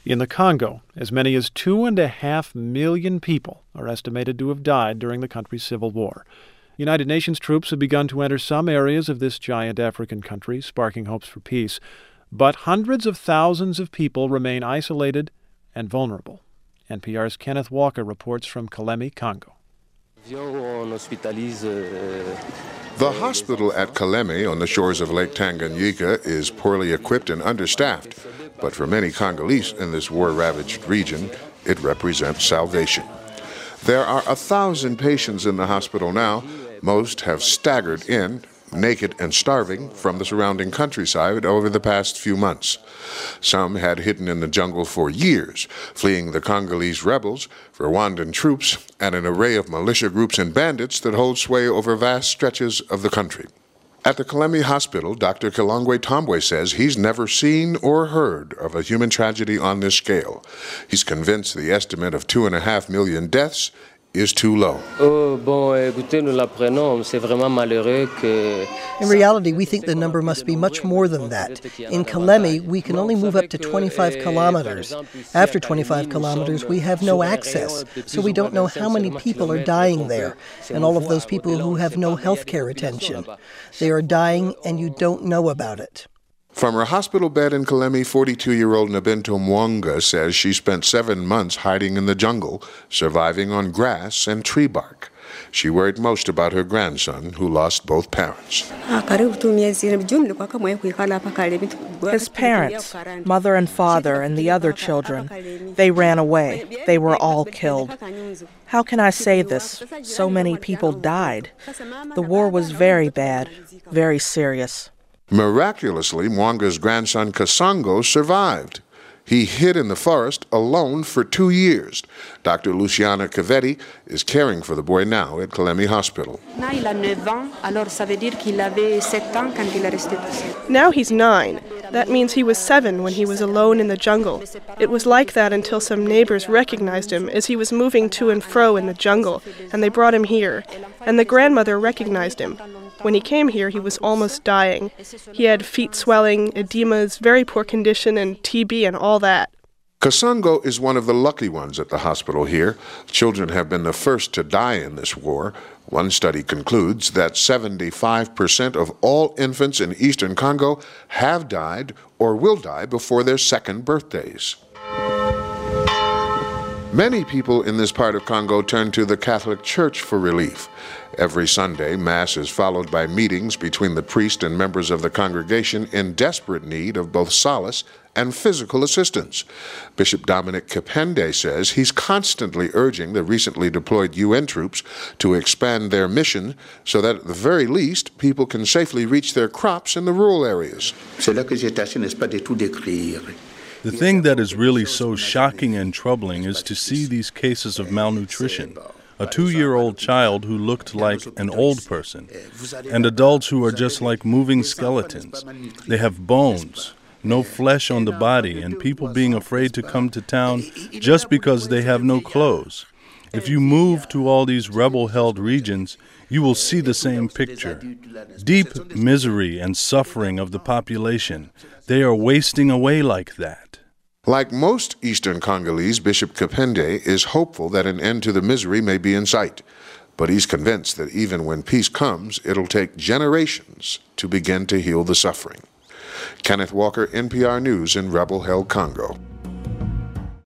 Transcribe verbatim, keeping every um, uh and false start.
In the Congo, as many as two and a half million people are estimated to have died during the country's civil war. United Nations troops have begun to enter some areas of this giant African country, sparking hopes for peace. But hundreds of thousands of people remain isolated and vulnerable. N P R's Kenneth Walker reports from Kalemi, Congo. The hospital at Kalemi on the shores of Lake Tanganyika is poorly equipped and understaffed. But for many Congolese in this war-ravaged region, it represents salvation. There are a thousand patients in the hospital now. Most have staggered in, naked and starving, from the surrounding countryside over the past few months. Some had hidden in the jungle for years, fleeing the Congolese rebels, Rwandan troops, and an array of militia groups and bandits that hold sway over vast stretches of the country. At the Kalemi Hospital, Doctor Kilongwe Tambwe says he's never seen or heard of a human tragedy on this scale. He's convinced the estimate of two and a half million deaths is too low. In reality, we think the number must be much more than that. In Kalemi, we can only move up to twenty-five kilometers. After twenty-five kilometers, we have no access, so we don't know how many people are dying there, and all of those people who have no health care attention. They are dying, and you don't know about it. From her hospital bed in Kalemi, forty-two-year-old Nabinto Mwanga says she spent seven months hiding in the jungle, surviving on grass and tree bark. She worried most about her grandson, who lost both parents. His parents, mother and father, and the other children, they ran away. They were all killed. How can I say this? So many people died. The war was very bad, very serious. Miraculously, Mwanga's grandson Kasango survived. He hid in the forest alone for two years. Doctor Luciana Caveti is caring for the boy now at Kalemi Hospital. Now he's nine. That means he was seven when he was alone in the jungle. It was like that until some neighbors recognized him as he was moving to and fro in the jungle, and they brought him here. And the grandmother recognized him. When he came here, he was almost dying. He had feet swelling, edemas, very poor condition, and T B and all that. Kasango is one of the lucky ones at the hospital here. Children have been the first to die in this war. One study concludes that seventy-five percent of all infants in eastern Congo have died or will die before their second birthdays. Many people in this part of Congo turn to the Catholic Church for relief. Every Sunday, Mass is followed by meetings between the priest and members of the congregation in desperate need of both solace and physical assistance. Bishop Dominic Kipende says he's constantly urging the recently deployed U N troops to expand their mission so that at the very least, people can safely reach their crops in the rural areas. The thing that is really so shocking and troubling is to see these cases of malnutrition. A two-year-old child who looked like an old person, and adults who are just like moving skeletons. They have bones, no flesh on the body, and people being afraid to come to town just because they have no clothes. If you move to all these rebel-held regions, you will see the same picture. Deep misery and suffering of the population. They are wasting away like that. Like most eastern Congolese, Bishop Kipende is hopeful that an end to the misery may be in sight. But he's convinced that even when peace comes, it'll take generations to begin to heal the suffering. Kenneth Walker, N P R News in rebel-held Congo.